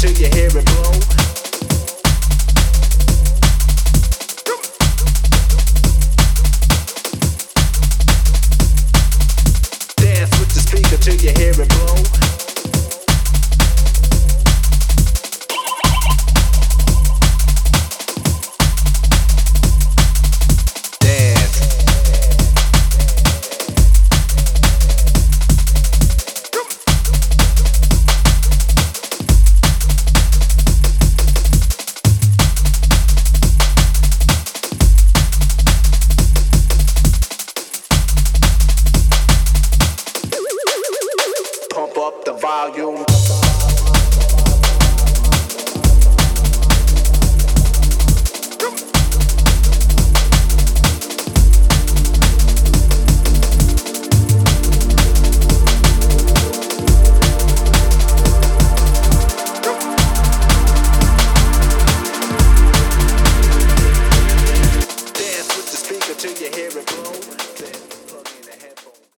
till you hear it blow. Dance with the speaker till you hear it blow. Pump up the volume. Dance with the speaker till you hear it blow.